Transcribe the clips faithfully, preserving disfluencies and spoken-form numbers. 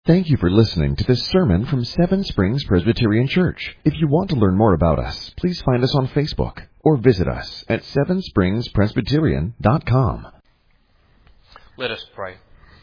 Thank you for listening to this sermon from Seven Springs Presbyterian Church. If you want to learn more about us, please find us on Facebook or visit us at seven springs presbyterian dot com. Let us pray.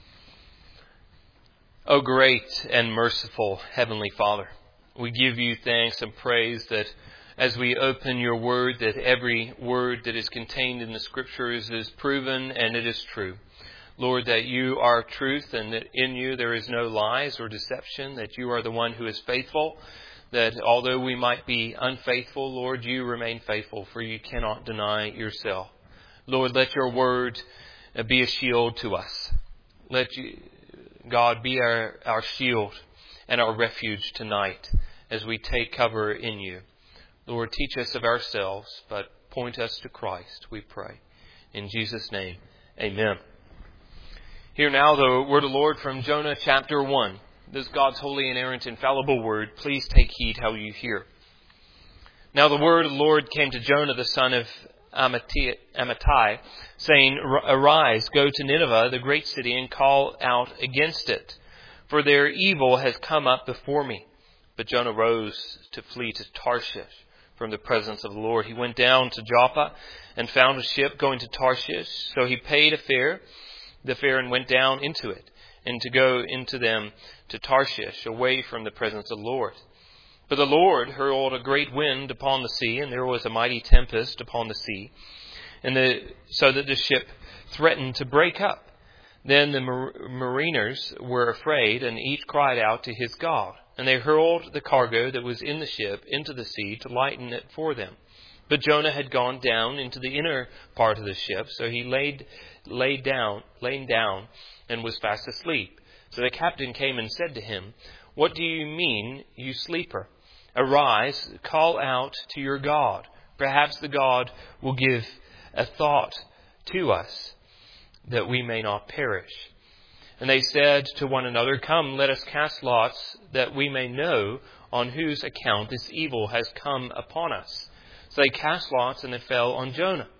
O great and merciful Heavenly Father, we give you thanks and praise that as we open your word, that every word that is contained in the Scriptures is proven and it is true. Lord, that you are truth and that in you there is no lies or deception, that you are the one who is faithful, that although we might be unfaithful, Lord, you remain faithful, for you cannot deny yourself. Lord, let your word be a shield to us. Let you, God, be our, our shield and our refuge tonight as we take cover in you. Lord, teach us of ourselves, but point us to Christ, we pray. In Jesus' name, amen. Hear now the word of the Lord from Jonah chapter one. This is God's holy, inerrant, infallible word. Please take heed how you hear. Now the word of the Lord came to Jonah, the son of Amittai, saying, Arise, go to Nineveh, the great city, and call out against it, for their evil has come up before me. But Jonah rose to flee to Tarshish from the presence of the Lord. He went down to Joppa and found a ship going to Tarshish. So he paid a fare. the fare and went down into it, and to go into them to Tarshish, away from the presence of the Lord. But the Lord hurled a great wind upon the sea, and there was a mighty tempest upon the sea, and the, so that the ship threatened to break up. Then the mar- mariners were afraid, and each cried out to his God. And they hurled the cargo that was in the ship into the sea to lighten it for them. But Jonah had gone down into the inner part of the ship, so he laid laid down, laid down, and was fast asleep. So the captain came and said to him, What do you mean, you sleeper? Arise, call out to your God. Perhaps the God will give a thought to us, that we may not perish. And they said to one another, Come, let us cast lots, that we may know on whose account this evil has come upon us. So they cast lots, and it fell on Jonah.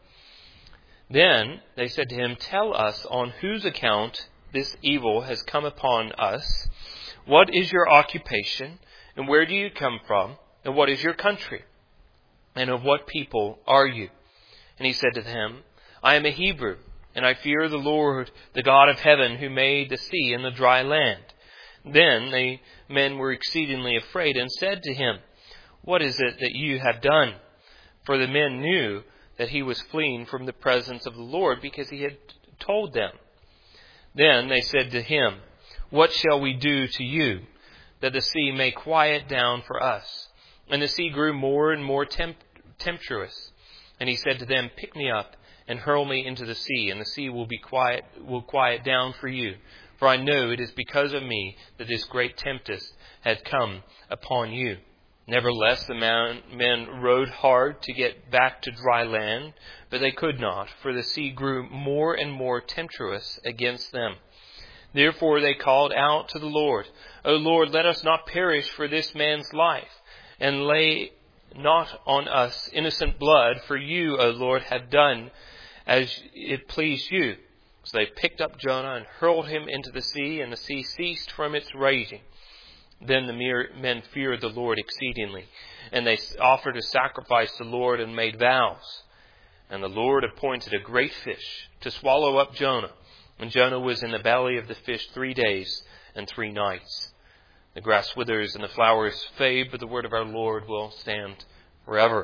Then they said to him, Tell us on whose account this evil has come upon us. What is your occupation, and where do you come from, and what is your country, and of what people are you? And he said to them, I am a Hebrew, and I fear the Lord, the God of heaven, who made the sea and the dry land. Then the men were exceedingly afraid and said to him, What is it that you have done? For the men knew that he was fleeing from the presence of the Lord, because he had told them. Then they said to him, What shall we do to you, that the sea may quiet down for us? And the sea grew more and more temp- tempestuous. And he said to them, Pick me up and hurl me into the sea, and the sea will be quiet, will quiet down for you. For I know it is because of me that this great tempest had come upon you. Nevertheless, the man, men rowed hard to get back to dry land, but they could not, for the sea grew more and more tempestuous against them. Therefore they called out to the Lord, O Lord, let us not perish for this man's life, and lay not on us innocent blood, for you, O Lord, have done as it pleased you. So they picked up Jonah and hurled him into the sea, and the sea ceased from its raging. Then the men feared the Lord exceedingly, and they offered a sacrifice to the Lord and made vows. And the Lord appointed a great fish to swallow up Jonah. And Jonah was in the belly of the fish three days and three nights. The grass withers and the flowers fade, but the word of our Lord will stand forever.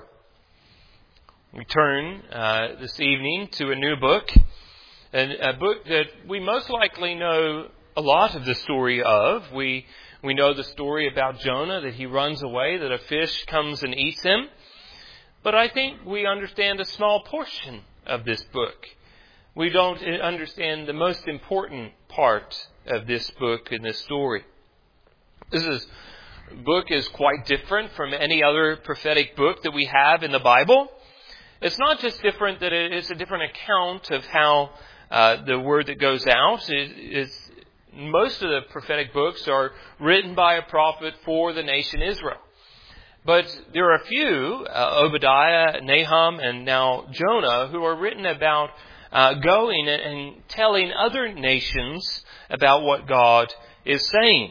We turn uh, this evening to a new book, and a book that we most likely know a lot of the story of. We We know the story about Jonah, that he runs away, that a fish comes and eats him. But I think we understand a small portion of this book. We don't understand the most important part of this book and this story. This is, book is quite different from any other prophetic book that we have in the Bible. It's not just different that it is a different account of how uh, the word that goes out is. Most of the prophetic books are written by a prophet for the nation Israel. But there are a few, uh, Obadiah, Nahum, and now Jonah, who are written about uh, going and telling other nations about what God is saying.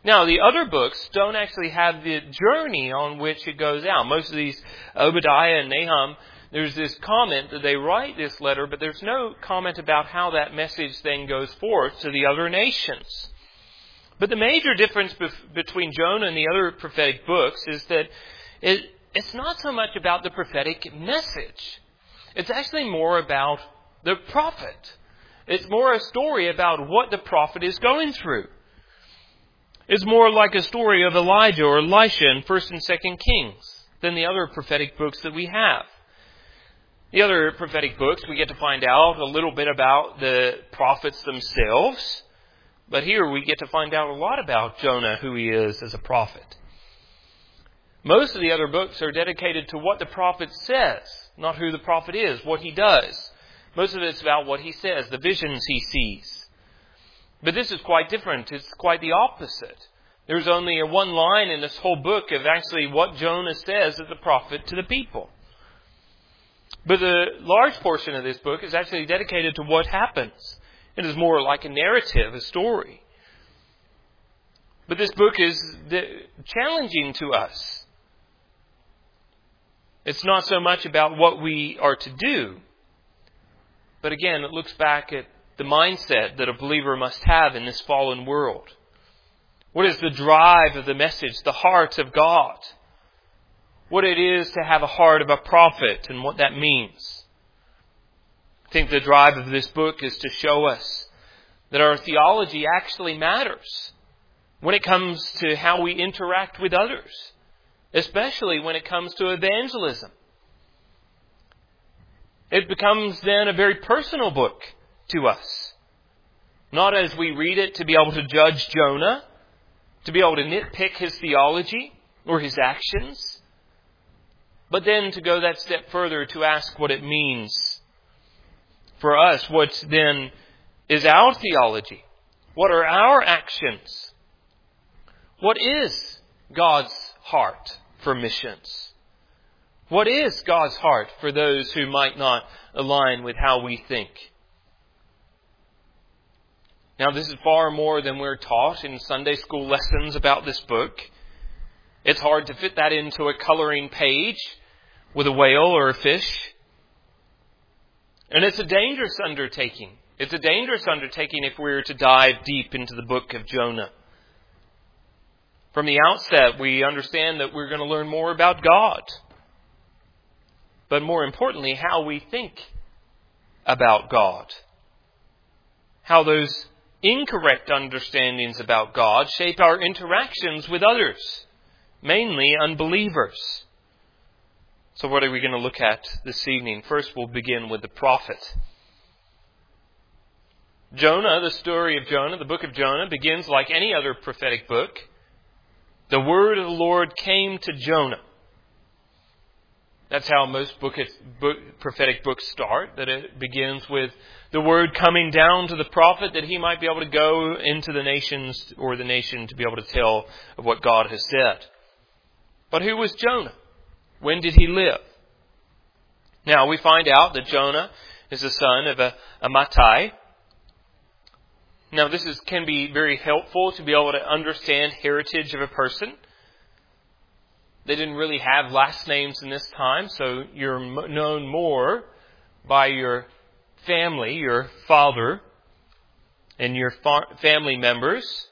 Now, the other books don't actually have the journey on which it goes out. Most of these, Obadiah and Nahum, there's this comment that they write this letter, but there's no comment about how that message then goes forth to the other nations. But the major difference bef- between Jonah and the other prophetic books is that it, it's not so much about the prophetic message. It's actually more about the prophet. It's more a story about what the prophet is going through. It's more like a story of Elijah or Elisha in First and Second Kings than the other prophetic books that we have. The other prophetic books, we get to find out a little bit about the prophets themselves. But here we get to find out a lot about Jonah, who he is as a prophet. Most of the other books are dedicated to what the prophet says, not who the prophet is, what he does. Most of it's about what he says, the visions he sees. But this is quite different. It's quite the opposite. There's only a one line in this whole book of actually what Jonah says as a prophet to the people. But the large portion of this book is actually dedicated to what happens. It is more like a narrative, a story. But this book is challenging to us. It's not so much about what we are to do. But again, it looks back at the mindset that a believer must have in this fallen world. What is the drive of the message, the heart of God? What it is to have a heart of a prophet and what that means. I think the drive of this book is to show us that our theology actually matters when it comes to how we interact with others, especially when it comes to evangelism. It becomes then a very personal book to us. Not as we read it to be able to judge Jonah, to be able to nitpick his theology or his actions, but then to go that step further to ask what it means for us. What then is our theology? What are our actions? What is God's heart for missions? What is God's heart for those who might not align with how we think? Now, this is far more than we're taught in Sunday school lessons about this book. It's hard to fit that into a coloring page with a whale or a fish. And it's a dangerous undertaking. It's a dangerous undertaking if we were to dive deep into the book of Jonah. From the outset, we understand that we're going to learn more about God. But more importantly, how we think about God. How those incorrect understandings about God shape our interactions with others, mainly unbelievers. So what are we going to look at this evening? First, we'll begin with the prophet. Jonah, the story of Jonah, the book of Jonah, begins like any other prophetic book. The word of the Lord came to Jonah. That's how most book, book, prophetic books start, that it begins with the word coming down to the prophet that he might be able to go into the nations or the nation to be able to tell of what God has said. But who was Jonah? When did he live? Now, we find out that Jonah is the son of a, Amittai. Now, this is, can be very helpful to be able to understand heritage of a person. They didn't really have last names in this time, so you're known more by your family, your father, and your fa- family members.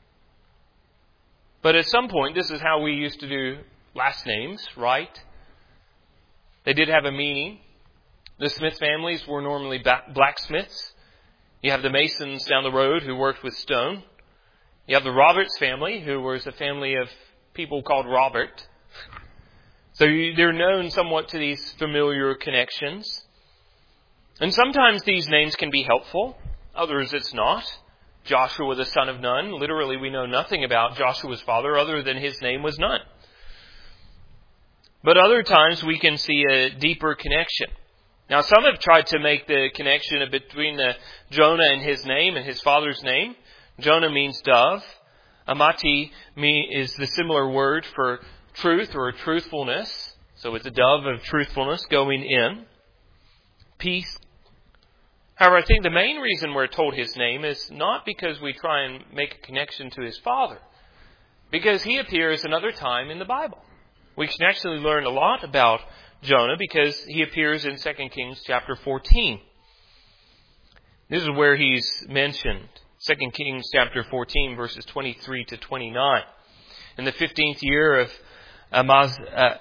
But at some point, this is how we used to do last names, right? They did have a meaning. The Smith families were normally blacksmiths. You have the Masons down the road who worked with stone. You have the Roberts family, who was a family of people called Robert. So they're known somewhat to these familiar connections. And sometimes these names can be helpful. Others it's not. Joshua, the son of Nun. Literally, we know nothing about Joshua's father other than his name was Nun. But other times we can see a deeper connection. Now, some have tried to make the connection between the Jonah and his name and his father's name. Jonah means dove. Amittai is the similar word for truth or truthfulness. So it's a dove of truthfulness going in. Peace. However, I think the main reason we're told his name is not because we try and make a connection to his father, because he appears another time in the Bible. We can actually learn a lot about Jonah because he appears in Second Kings chapter fourteen. This is where he's mentioned. Second Kings chapter fourteen, verses twenty-three to twenty-nine. In the fifteenth year of Amaz, uh,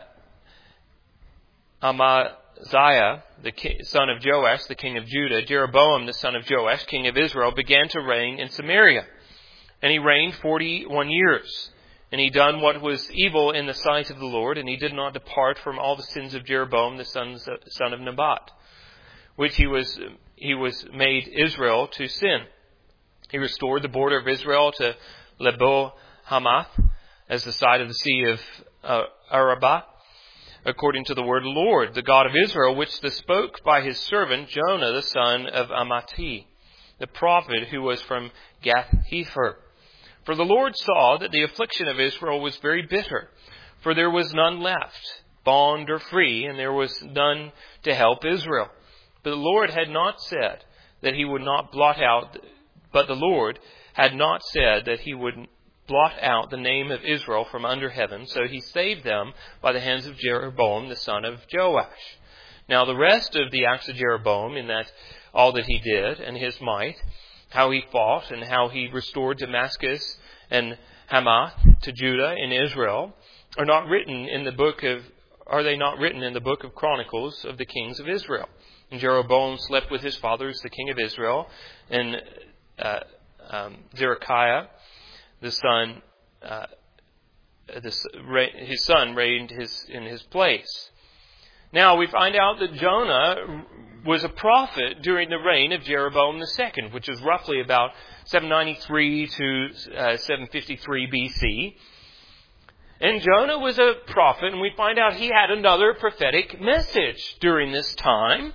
Amaziah, the king, son of Joash, the king of Judah, Jeroboam, the son of Joash, king of Israel, began to reign in Samaria. And he reigned forty-one years. And he done what was evil in the sight of the Lord, and he did not depart from all the sins of Jeroboam, the son of Nebat, which he was he was made Israel to sin. He restored the border of Israel to Lebo Hamath, as the side of the sea of uh, Arabah, according to the word of the Lord, the God of Israel, which the spoke by his servant Jonah, the son of Amittai, the prophet who was from Gath-hepher. For the Lord saw that the affliction of Israel was very bitter, for there was none left, bond or free, and there was none to help Israel. But the Lord had not said that he would not blot out, but the Lord had not said that he would blot out the name of Israel from under heaven, so he saved them by the hands of Jeroboam, the son of Joash. Now the rest of the acts of Jeroboam, in that all that he did, and his might, how he fought, and how he restored Damascus and Hamath to Judah and Israel, are not written in the book of are they not written in the book of Chronicles of the kings of Israel? And Jeroboam slept with his fathers, the king of Israel, and uh, um, Zedekiah, the son, uh, the, his son reigned his in his place. Now we find out that Jonah was a prophet during the reign of Jeroboam the second, which is roughly about seven ninety-three to uh, seven fifty-three B C. And Jonah was a prophet, and we find out he had another prophetic message during this time.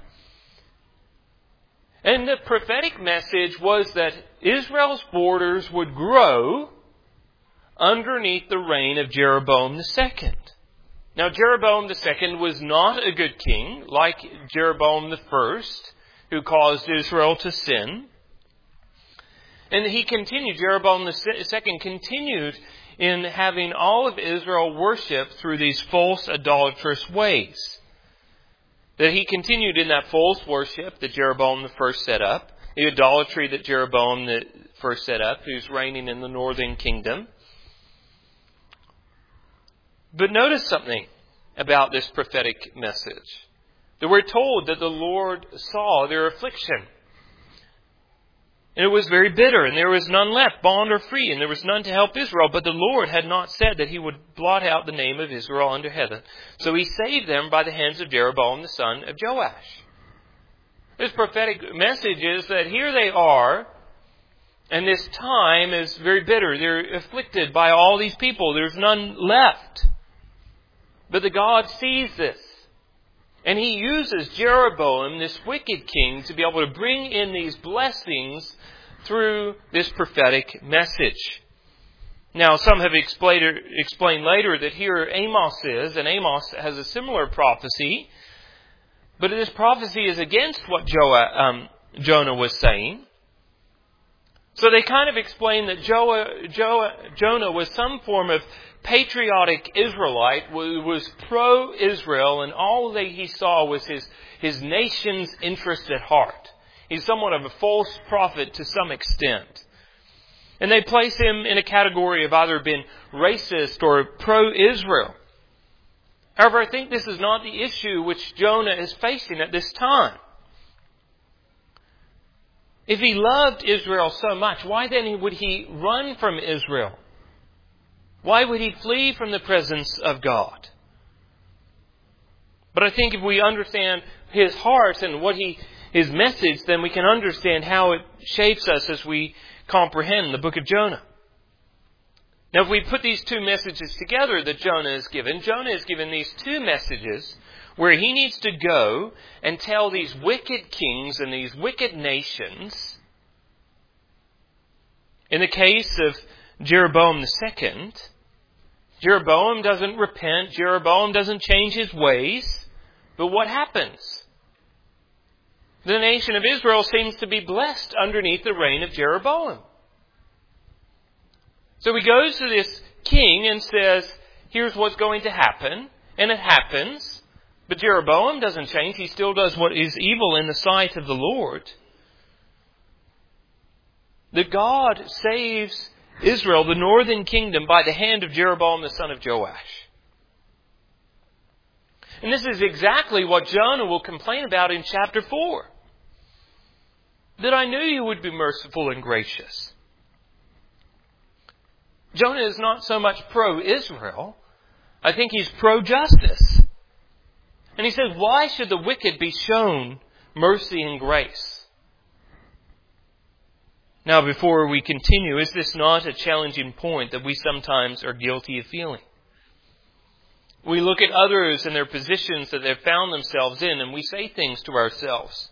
And the prophetic message was that Israel's borders would grow underneath the reign of Jeroboam the second. Now, Jeroboam the second was not a good king, like Jeroboam the first, who caused Israel to sin. And he continued, Jeroboam the second continued in having all of Israel worship through these false idolatrous ways. That he continued in that false worship that Jeroboam the first set up, the idolatry that Jeroboam the first set up, who's reigning in the northern kingdom. But notice something about this prophetic message. That we're told that the Lord saw their affliction. And it was very bitter, and there was none left, bond or free, and there was none to help Israel. But the Lord had not said that he would blot out the name of Israel under heaven. So he saved them by the hands of Jeroboam, the son of Joash. This prophetic message is that here they are, and this time is very bitter. They're afflicted by all these people. There's none left. But the God sees this. And he uses Jeroboam, this wicked king, to be able to bring in these blessings through this prophetic message. Now, some have explained, explained later that here Amos is, and Amos has a similar prophecy. But this prophecy is against what Joah, um, Jonah was saying. So they kind of explain that Joah, Joah, Jonah was some form of patriotic Israelite, was pro-Israel, and all that he saw was his, his nation's interest at heart. He's somewhat of a false prophet to some extent. And they place him in a category of either being racist or pro-Israel. However, I think this is not the issue which Jonah is facing at this time. If he loved Israel so much, why then would he run from Israel? Why would he flee from the presence of God? But I think if we understand his heart and what he, his message, then we can understand how it shapes us as we comprehend the book of Jonah. Now, if we put these two messages together that Jonah is given, Jonah is given these two messages where he needs to go and tell these wicked kings and these wicked nations. In the case of Jeroboam the second, Jeroboam doesn't repent. Jeroboam doesn't change his ways. But what happens? The nation of Israel seems to be blessed underneath the reign of Jeroboam. So he goes to this king and says, here's what's going to happen, and it happens. But Jeroboam doesn't change. He still does what is evil in the sight of the Lord. That God saves Israel, the northern kingdom, by the hand of Jeroboam the son of Joash. And this is exactly what Jonah will complain about in chapter four. That I knew you would be merciful and gracious. Jonah is not so much pro-Israel. I think he's pro-justice. And he says, why should the wicked be shown mercy and grace? Now, before we continue, is this not a challenging point that we sometimes are guilty of feeling? We look at others and their positions that they've found themselves in, and we say things to ourselves.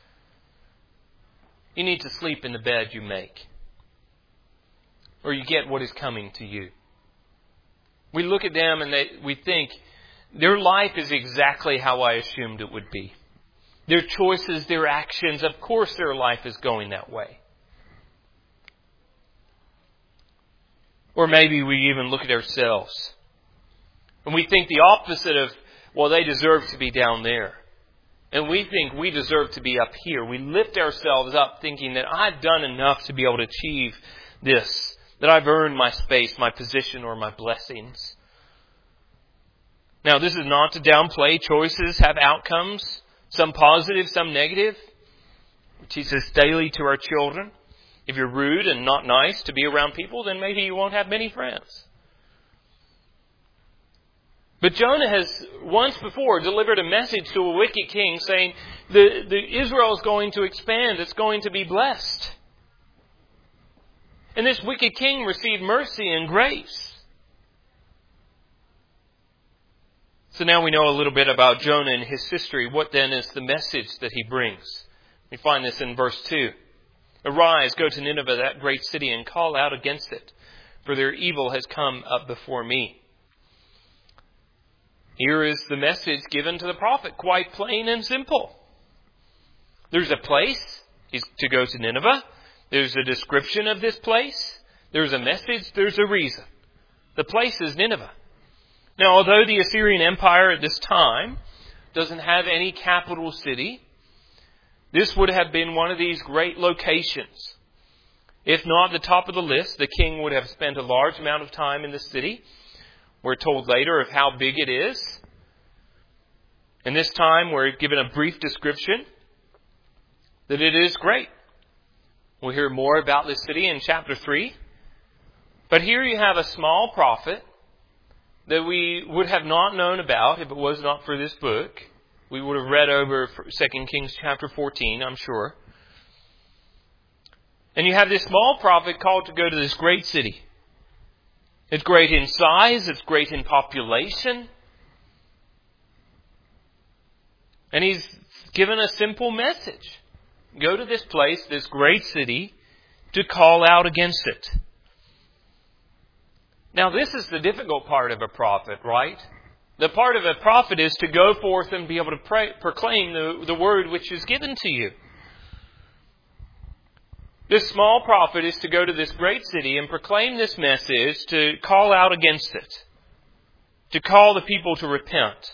You need to sleep in the bed you make, or you get what is coming to you. We look at them and they, we think, their life is exactly how I assumed it would be. Their choices, their actions, of course their life is going that way. Or maybe we even look at ourselves and we think the opposite of, well, they deserve to be down there. And we think we deserve to be up here. We lift ourselves up thinking that I've done enough to be able to achieve this, that I've earned my space, my position, or my blessings. Now, this is not to downplay. Choices have outcomes, some positive, some negative. We teach this daily to our children. If you're rude and not nice to be around people, then maybe you won't have many friends. But Jonah has once before delivered a message to a wicked king saying the, the Israel is going to expand. It's going to be blessed. And this wicked king received mercy and grace. So now we know a little bit about Jonah and his history. What then is the message that he brings? We find this in verse two. Arise, go to Nineveh, that great city, and call out against it, for their evil has come up before me. Here is the message given to the prophet, quite plain and simple. There's a place, he's to go to Nineveh. There's a description of this place. There's a message, there's a reason. The place is Nineveh. Now, although the Assyrian Empire at this time doesn't have any capital city, this would have been one of these great locations. If not the top of the list, the king would have spent a large amount of time in the city. We're told later of how big it is. And this time we're given a brief description that it is great. We'll hear more about this city in chapter three. But here you have a small prophet that we would have not known about if it was not for this book. We would have read over Second Kings chapter fourteen, I'm sure. And you have this small prophet called to go to this great city. It's great in size. It's great in population. And he's given a simple message. Go to this place, this great city, to call out against it. Now, this is the difficult part of a prophet, right? The part of a prophet is to go forth and be able to pray, proclaim the, the word which is given to you. This small prophet is to go to this great city and proclaim this message, to call out against it, to call the people to repent.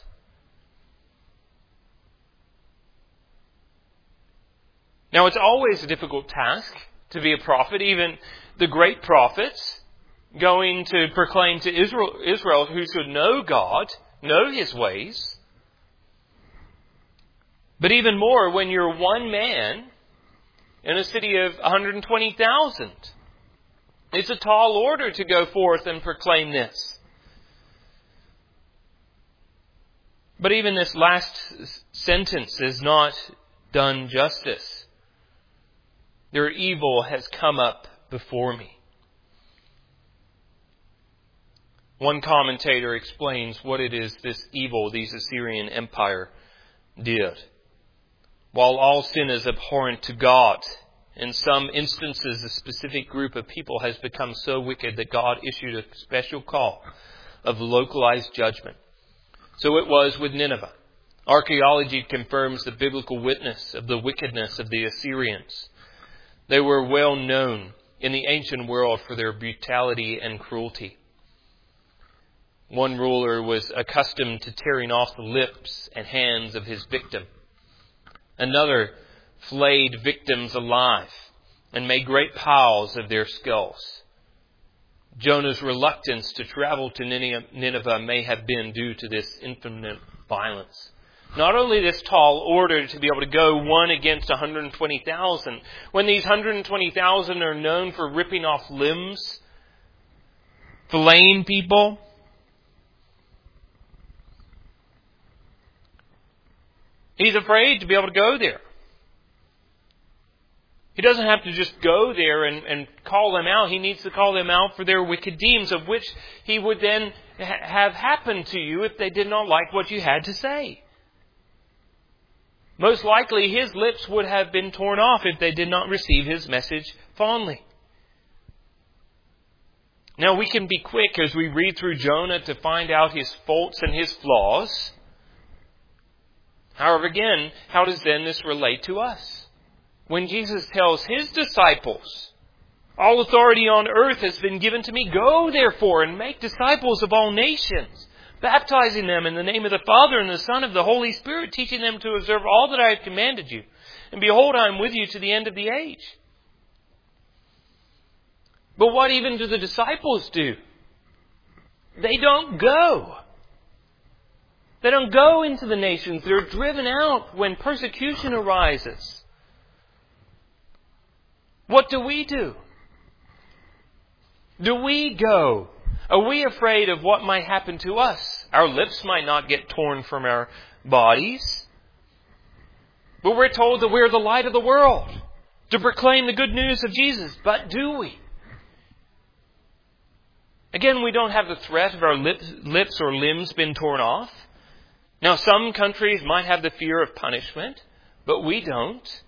Now, it's always a difficult task to be a prophet. Even the great prophets going to proclaim to Israel, Israel who should know God, know His ways. But even more when you're one man in a city of one hundred twenty thousand. It's a tall order to go forth and proclaim this. But even this last sentence is not done justice. Their evil has come up before me. One commentator explains what it is this evil, these Assyrian Empire, did. While all sin is abhorrent to God, in some instances a specific group of people has become so wicked that God issued a special call of localized judgment. So it was with Nineveh. Archaeology confirms the biblical witness of the wickedness of the Assyrians. They were well known in the ancient world for their brutality and cruelty. One ruler was accustomed to tearing off the lips and hands of his victim. Another flayed victims alive and made great piles of their skulls. Jonah's reluctance to travel to Nineveh may have been due to this infinite violence. Not only this tall order to be able to go one against one hundred twenty thousand, when these one hundred twenty thousand are known for ripping off limbs, filleting people, he's afraid to be able to go there. He doesn't have to just go there and, and call them out. He needs to call them out for their wicked deeds, of which he would then ha- have happened to you if they did not like what you had to say. Most likely his lips would have been torn off if they did not receive his message fondly. Now we can be quick as we read through Jonah to find out his faults and his flaws. However, again, how does then this relate to us? When Jesus tells his disciples, all authority on earth has been given to me. Go, therefore, and make disciples of all nations, baptizing them in the name of the Father and the Son and the Holy Spirit, teaching them to observe all that I have commanded you. And behold, I am with you to the end of the age. But what even do the disciples do? They don't go. They don't go into the nations. They're driven out when persecution arises. What do we do? Do we go? Are we afraid of what might happen to us? Our lips might not get torn from our bodies. But we're told that we're the light of the world, to proclaim the good news of Jesus. But do we? Again, we don't have the threat of our lips, lips or limbs being torn off. Now, some countries might have the fear of punishment, but we don't.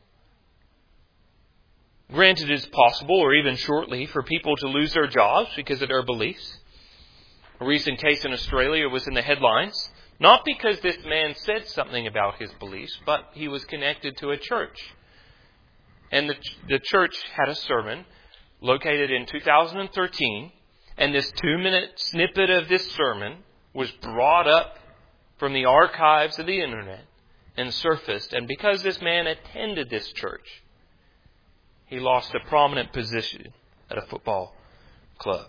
Granted, it is possible, or even shortly, for people to lose their jobs because of their beliefs. A recent case in Australia was in the headlines, not because this man said something about his beliefs, but he was connected to a church. And the, the church had a sermon located in two thousand thirteen, and this two-minute snippet of this sermon was brought up from the archives of the internet and surfaced. And because this man attended this church, he lost a prominent position at a football club.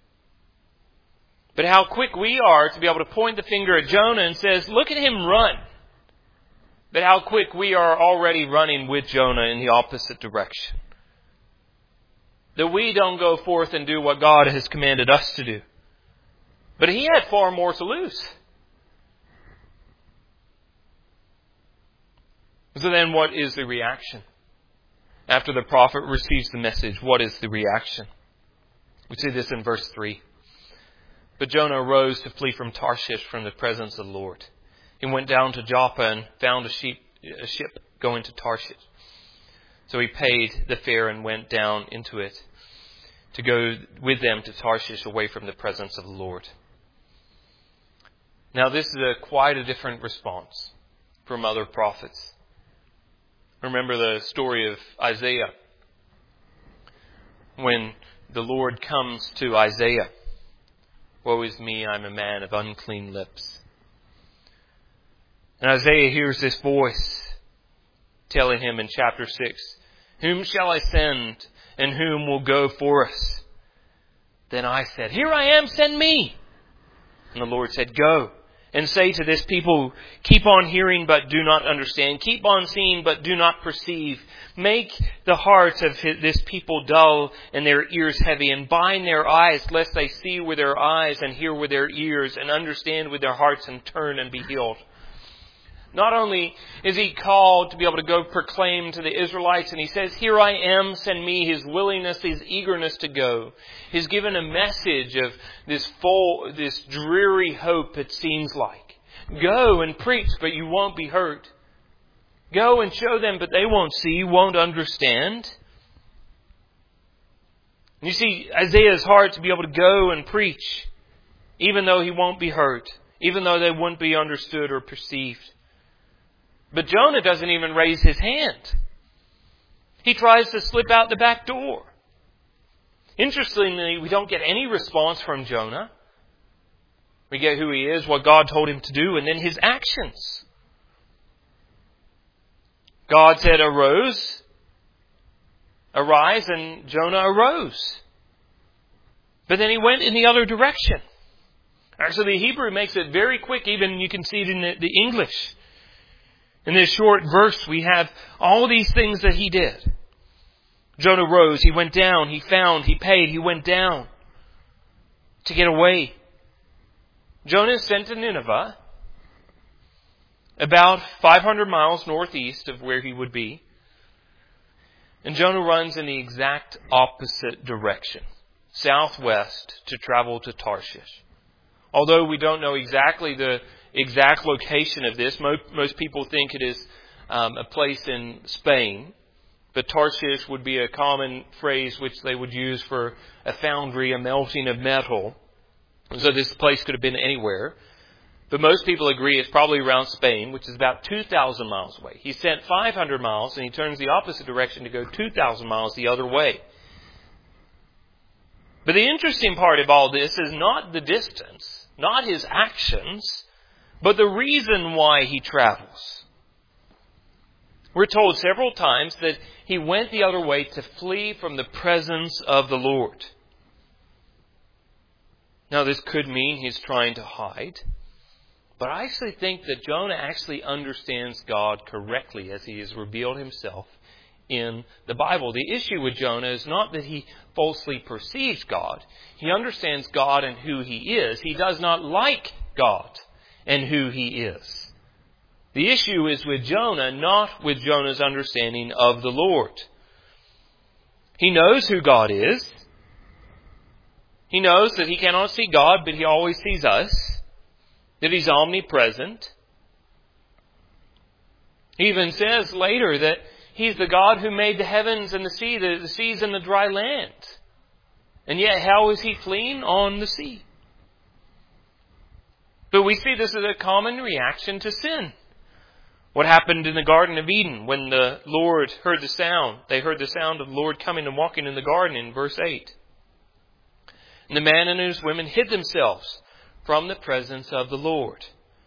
But how quick we are to be able to point the finger at Jonah and says, look at him run. But how quick we are already running with Jonah in the opposite direction. That we don't go forth and do what God has commanded us to do. But he had far more to lose. So then what is the reaction? After the prophet receives the message, what is the reaction? We see this in verse three. But Jonah arose to flee from Tarshish from the presence of the Lord. He went down to Joppa and found a, sheep, a ship going to Tarshish. So he paid the fare and went down into it to go with them to Tarshish away from the presence of the Lord. Now this is a quite a different response from other prophets. Remember the story of Isaiah. When the Lord comes to Isaiah, woe is me, I'm a man of unclean lips. And Isaiah hears this voice telling him in chapter six, whom shall I send, and whom will go for us? Then I said, here I am, send me. And the Lord said, go. And say to this people, keep on hearing but do not understand. Keep on seeing but do not perceive. Make the hearts of this people dull and their ears heavy. And bind their eyes lest they see with their eyes and hear with their ears and understand with their hearts and turn and be healed. Not only is he called to be able to go proclaim to the Israelites, and he says, here I am, send me, his willingness, his eagerness to go. He's given a message of this full, this dreary hope, it seems like. Go and preach, but you won't be hurt. Go and show them, but they won't see, won't understand. You see, Isaiah's heart to be able to go and preach, even though he won't be hurt, even though they won't be understood or perceived. But Jonah doesn't even raise his hand. He tries to slip out the back door. Interestingly, we don't get any response from Jonah. We get who he is, what God told him to do, and then his actions. God said, arose, arise, and Jonah arose. But then he went in the other direction. Actually, the Hebrew makes it very quick. Even you can see it in the, the English. In this short verse, we have all these things that he did. Jonah rose, he went down, he found, he paid, he went down to get away. Jonah is sent to Nineveh, about five hundred miles northeast of where he would be. And Jonah runs in the exact opposite direction, southwest, to travel to Tarshish. Although we don't know exactly the exact location of this, most, most people think it is um, a place in Spain. But Tarshish would be a common phrase which they would use for a foundry, a melting of metal. So this place could have been anywhere. But most people agree it's probably around Spain, which is about two thousand miles away. He sent five hundred miles and he turns the opposite direction to go two thousand miles the other way. But the interesting part of all this is not the distance, not his actions, but the reason why he travels. We're told several times that he went the other way to flee from the presence of the Lord. Now, this could mean he's trying to hide. But I actually think that Jonah actually understands God correctly as he has revealed himself in the Bible. The issue with Jonah is not that he falsely perceives God. He understands God and who he is. He does not like God and who he is. The issue is with Jonah, not with Jonah's understanding of the Lord. He knows who God is. He knows that he cannot see God, but he always sees us. That he's omnipresent. He even says later that he's the God who made the heavens and the sea, the, the seas and the dry land. And yet, how is he fleeing on the sea? But we see this as a common reaction to sin. What happened in the Garden of Eden when the Lord heard the sound? They heard the sound of the Lord coming and walking in the garden in verse eight. And the man and his women hid themselves from the presence of the Lord.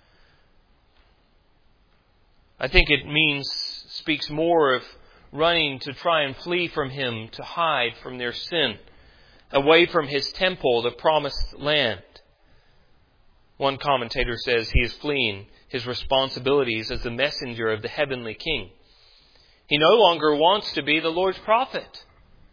I think it means, speaks more of running to try and flee from him, to hide from their sin, away from his temple, the promised land. One commentator says he is fleeing his responsibilities as the messenger of the heavenly King. He no longer wants to be the Lord's prophet.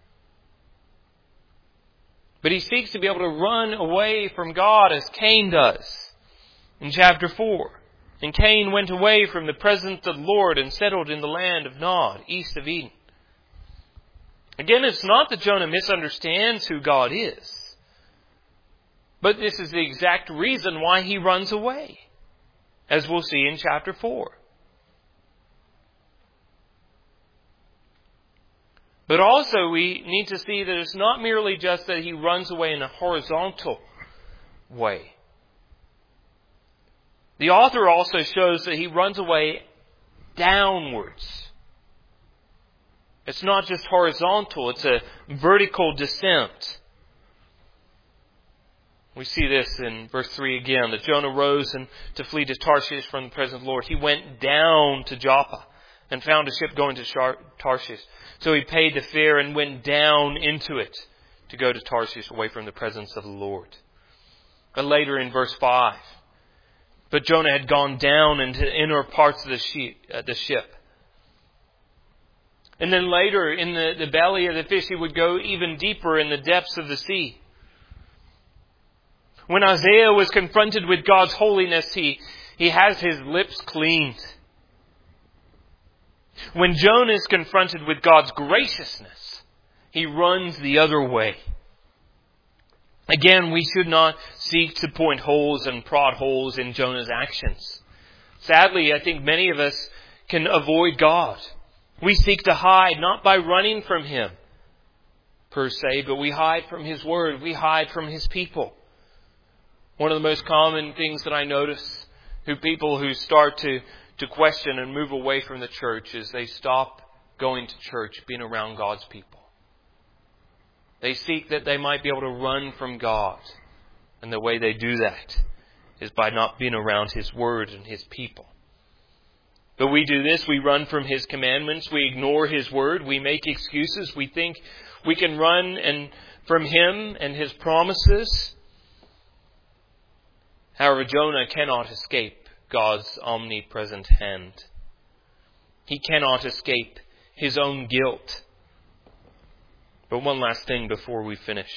But he seeks to be able to run away from God as Cain does in chapter four. And Cain went away from the presence of the Lord and settled in the land of Nod, east of Eden. Again, it's not that Jonah misunderstands who God is. But this is the exact reason why he runs away, as we'll see in chapter four. But also we need to see that it's not merely just that he runs away in a horizontal way. The author also shows that he runs away downwards. It's not just horizontal, it's a vertical descent. We see this in verse three again, that Jonah rose and to flee to Tarshish from the presence of the Lord. He went down to Joppa and found a ship going to Tarshish. So he paid the fare and went down into it to go to Tarshish away from the presence of the Lord. But later in verse five, but Jonah had gone down into the inner parts of the ship. Uh, the ship. And then later in the, the belly of the fish, he would go even deeper in the depths of the sea. When Isaiah was confronted with God's holiness, he, he has his lips cleaned. When Jonah is confronted with God's graciousness, he runs the other way. Again, we should not seek to point holes and prod holes in Jonah's actions. Sadly, I think many of us can avoid God. We seek to hide, not by running from Him, per se, but we hide from His Word. We hide from His people. One of the most common things that I notice who people who start to, to question and move away from the church is they stop going to church, being around God's people. They seek that they might be able to run from God. And the way they do that is by not being around His Word and His people. But we do this, we run from His commandments, we ignore His Word, we make excuses, we think we can run and from Him and His promises. However, Jonah cannot escape God's omnipresent hand. He cannot escape his own guilt. But one last thing before we finish.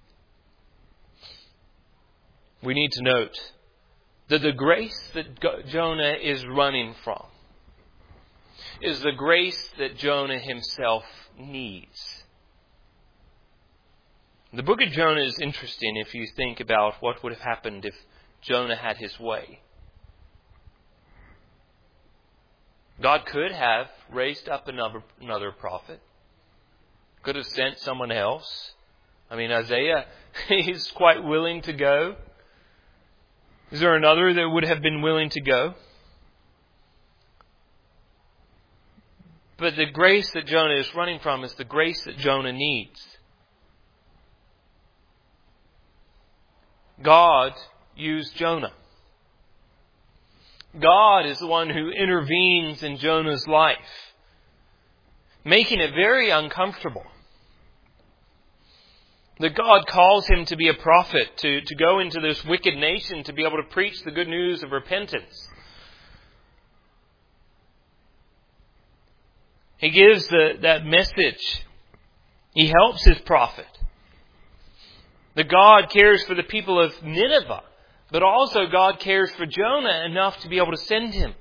We need to note that the grace that Jonah is running from is the grace that Jonah himself needs. The book of Jonah is interesting if you think about what would have happened if Jonah had his way. God could have raised up another, another prophet. Could have sent someone else. I mean, Isaiah, he's quite willing to go. Is there another that would have been willing to go? But the grace that Jonah is running from is the grace that Jonah needs. God used Jonah. God is the one who intervenes in Jonah's life, making it very uncomfortable. That God calls him to be a prophet, to, to go into this wicked nation, to be able to preach the good news of repentance. He gives the, that message. He helps his prophet. That God cares for the people of Nineveh, but also God cares for Jonah enough to be able to send him.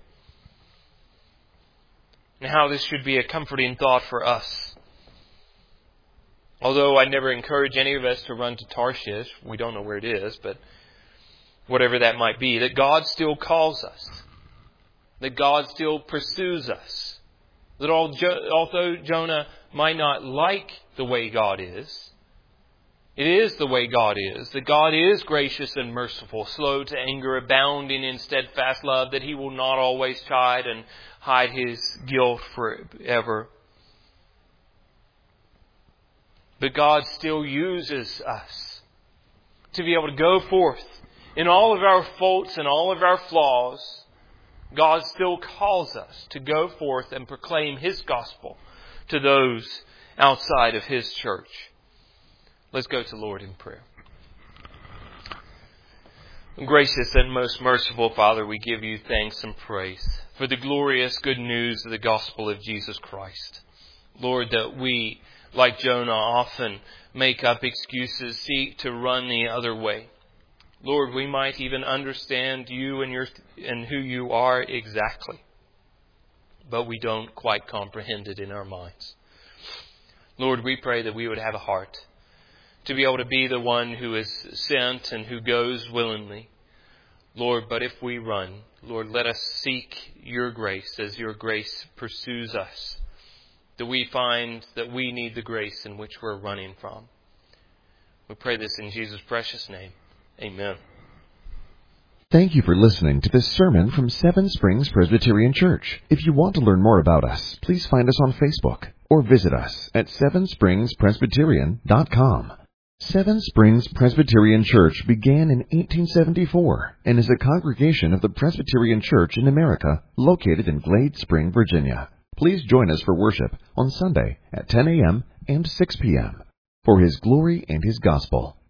And how this should be a comforting thought for us. Although I never encourage any of us to run to Tarshish, we don't know where it is, but whatever that might be, that God still calls us. That God still pursues us. That although Jonah might not like the way God is, it is the way God is. That God is gracious and merciful, slow to anger, abounding in steadfast love, that He will not always chide and hide His guilt forever. But God still uses us to be able to go forth in all of our faults and all of our flaws. God still calls us to go forth and proclaim His gospel to those outside of His church. Let's go to Lord in prayer. Gracious and most merciful Father, we give You thanks and praise for the glorious good news of the gospel of Jesus Christ. Lord, that we, like Jonah, often make up excuses, seek to run the other way. Lord, we might even understand You and your and who You are exactly, but we don't quite comprehend it in our minds. Lord, we pray that we would have a heart to be able to be the one who is sent and who goes willingly. Lord, but if we run, Lord, let us seek Your grace as Your grace pursues us, that we find that we need the grace in which we're running from. We pray this in Jesus' precious name. Amen. Thank you for listening to this sermon from Seven Springs Presbyterian Church. If you want to learn more about us, please find us on Facebook or visit us at seven springs presbyterian dot com. Seven Springs Presbyterian Church began in eighteen seventy-four and is a congregation of the Presbyterian Church in America located in Glade Spring, Virginia. Please join us for worship on Sunday at ten a.m. and six p.m. for His glory and His gospel.